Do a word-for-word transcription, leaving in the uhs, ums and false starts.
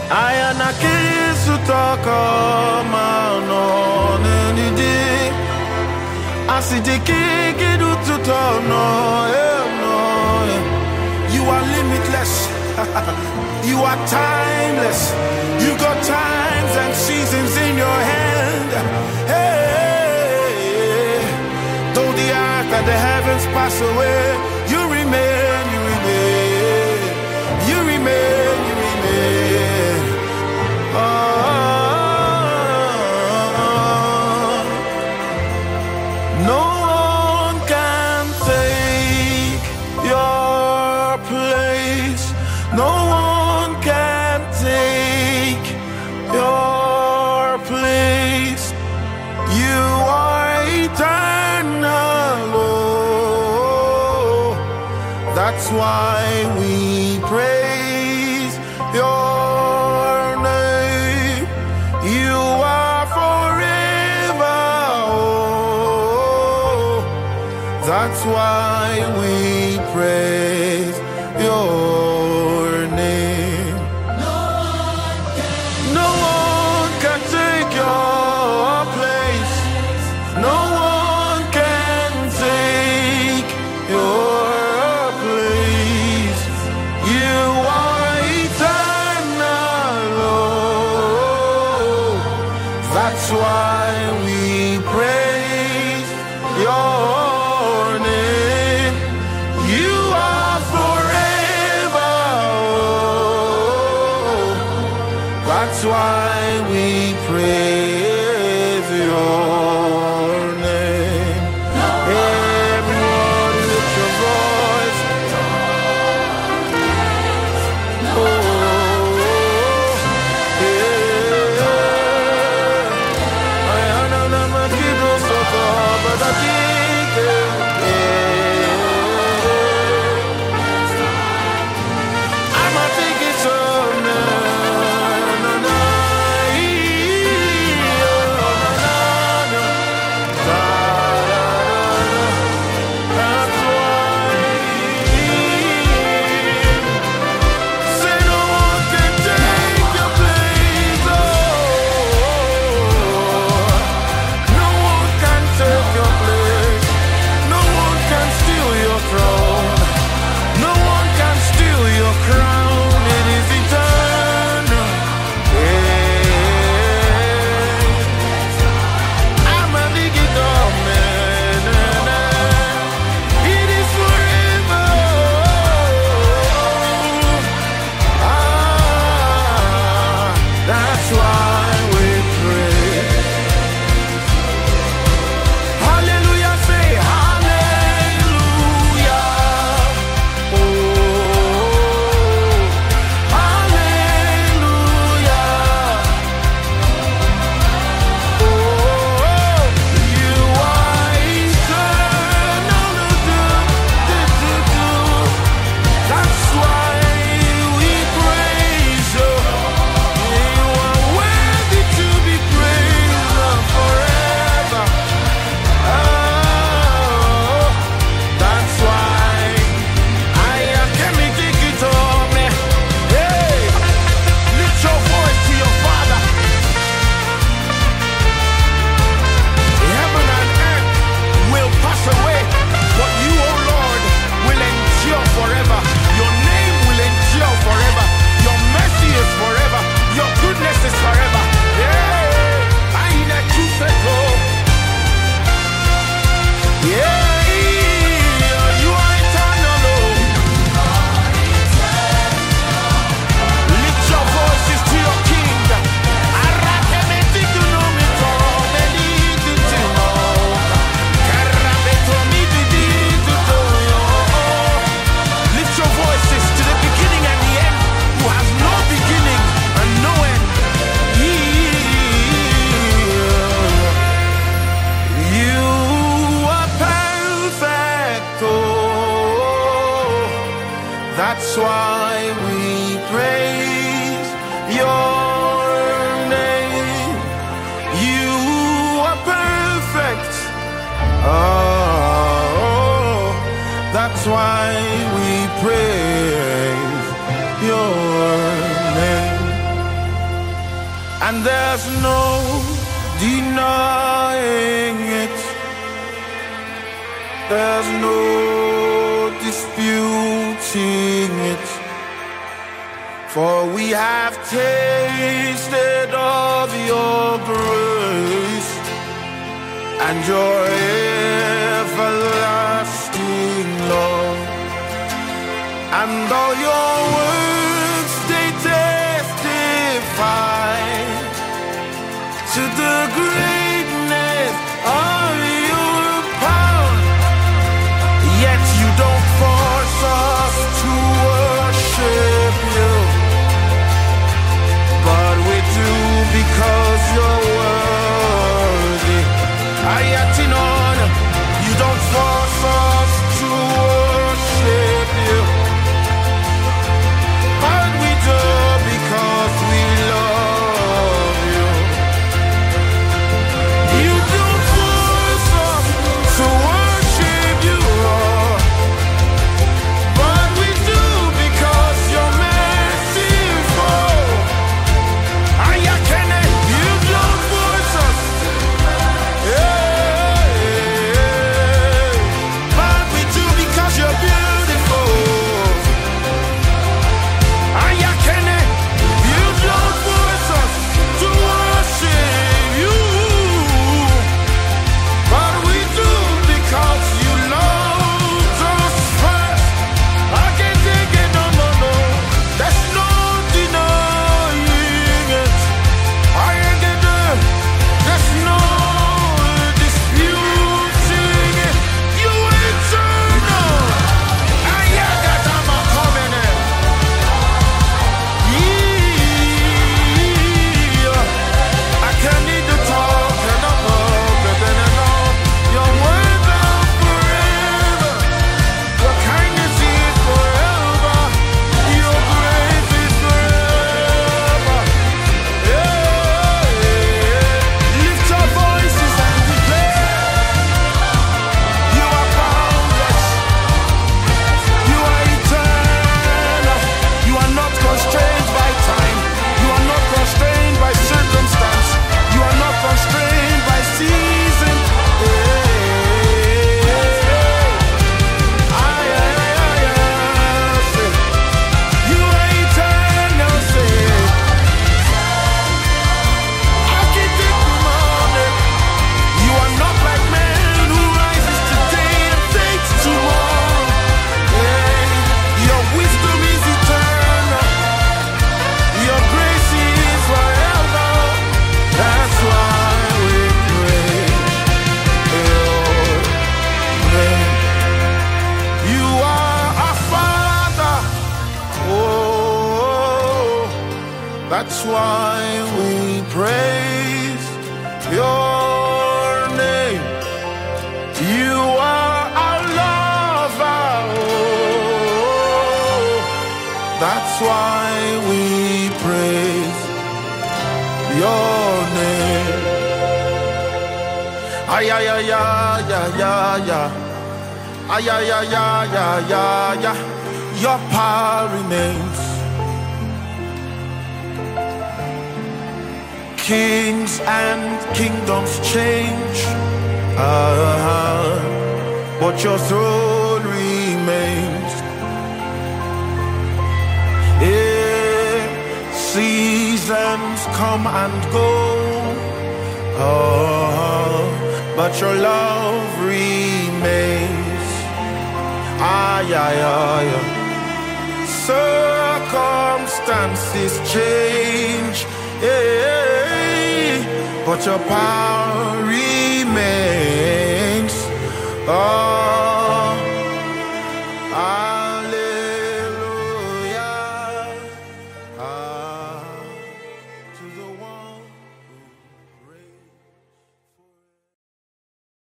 Ayana kisu toko mano nenidi. Asidiki kidu tutono no. You are limitless. You are timeless. You got times and seasons in your hand. Hey, though the earth and the heavens pass away, you remain, you remain, you remain, you remain. Oh, no one can take your place. No one can take your place. You are eternal. Oh, that's why we praise your name. You are forever. Oh, that's why we praise your name. No one can take your place. No one can take your place. You are eternal. Oh, that's why we praise your name. You are forever. Oh, that's why we praise your name. Everyone lift your voice. Oh, yeah. I know that my kid was so tall, but I think, yeah. I'ma take it so now. That's why we praise your name. You are perfect. Oh, that's why we praise your name. and there's no denying it. There's no disputing it. For we have tasted of your grace and your everlasting love, and all your words they testify to the greatness of your power. Yet you don't force us to worship you, but we do because you're worthy. Ayatinona, you don't force us to worship you, but we do because we love you. You don't force us to worship you, Lord, but we do because you're merciful. Ayakene, you don't force us, yeah, but we do because you're beautiful. Ayakene, you don't force us to worship you, but we do because you loved us first. I can't take it no more, no. There's no denying it. I ain't get there. There's no disputing it. You eternal. Ayagatama coming in. Yeah. I can't need to talk and I'm up and on. Your words are forever. Your kindness is forever. Your grace is forever. Yeah. Lift your voices and declare you are boundless. You are eternal. You are not constrained by time. You are not constrained by circumstance. You are not constrained by season. Ay, ay, ay, ay, ay, say, you are eternal, say. Architect demanded. You are not like man who rises today and takes tomorrow. Hey, your wisdom is eternal. Your grace is forever. That's why we praise your name. You are our Father. Oh, that's why we praise your name. You are our lover. Oh, that's why we praise your name. Ay, ay, ay, ay, ay, ay, ay. Ay, ay, ay, ay, ay, ay, ay. Your power remains. Kings and kingdoms change, uh, but your throne remains. Yeah, seasons come and go, uh, but your love remains. Ay, ay, ay, ay. Circumstances change, yeah, but your power remains. Oh,